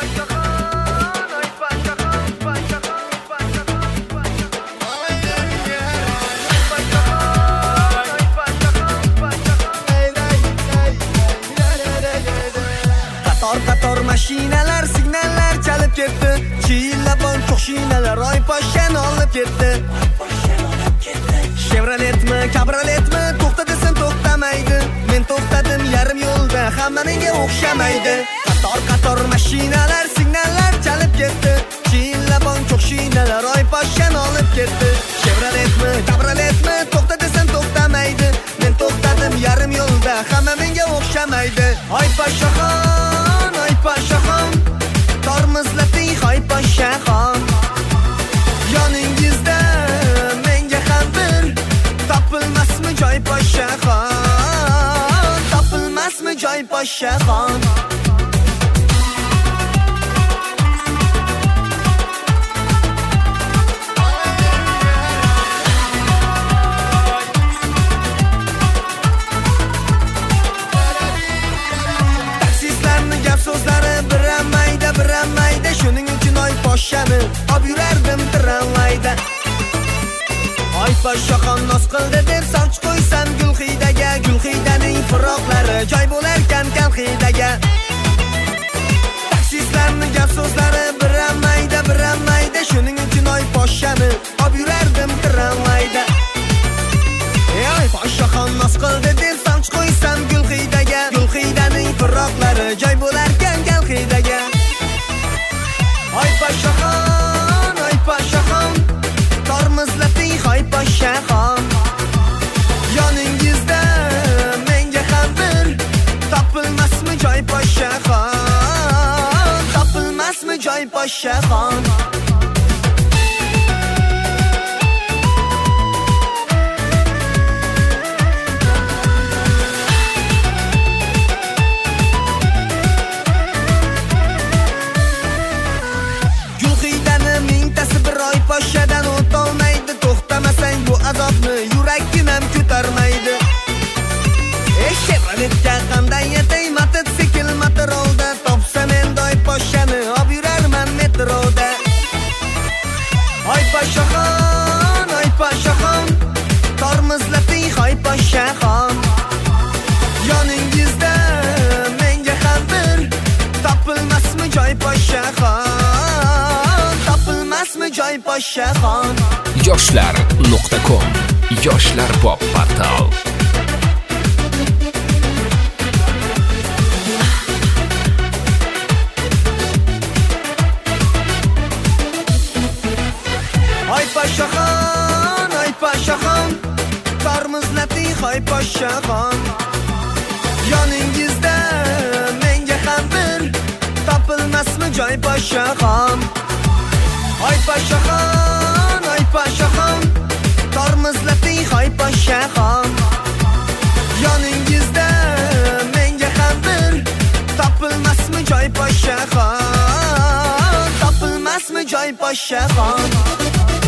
Qator mashinalar signallar chalib ketdi. Chillabon qo'shinalar oy poshani olib ketdi. Chevroletmi, Cabrioletmi, to'xta desam to'xtamaydi. Men to'xtadim yarim yo'lda, hamma menga o'xshamaydi. Qator mashinalar signallar chalib ketdi. Chillabon qo'shinalar oy poshani olib ketdi. Chevroletmi, Cabrioletmi, to'xta desam to'xtamaydi. Men to'xtadim yarim yo'lda, hamma menga o'xshamaydi. Oy poshxon, oy poshxon, tormozlating hoy poshxon. Yoningizda menga ham bir topilmasmi joy poshxon? Topilmasmi joy poshxon? So'zlari birammayda shuning uchun oy poshani olib yurardim tramvayda. Oy poshxon nos qildi deb soch qo'ysam Gulxidaning firoqlari joy bo'larkan Kalxidaga. Taksistlarning gap so'zlari birammayda shuning uchun oy poshani olib yurardim tramvayda. Oy poshxon nos qildi deb soch qo'ysam Gulxidaning firoqlari joy bo'larkan Kalxidaga. Oy poshxon, tormozlating hoy poshxon. Yoningizda menga ham bir topilmasmi joy poshxon? Topilmasmi joy poshxon? Poshadan o'tolmaydi, to'xtamasang bu azobni yurakginam ko'tarmaydi. Chevroletga qanday yetay mototsikl motorolda, topsam endi oy poshani olib yurarman metroda. Oy poshxon, tormozlating hoy poshxon. Yoningizda menga ham bir topilmasmi joy poshxon? Topilmasmi joy poshxon? yoshlar.com Yoshlar pop portal. Oy poshxon, tormozlating hoy poshxon. Yoningizda menga ham bir topilmasmi joy poshxon? Oy poshxon, tormozlating hoy poshxon. Yoningizda menga ham bir topilmasmi joy poshxon? Topilmasmi joy poshxon?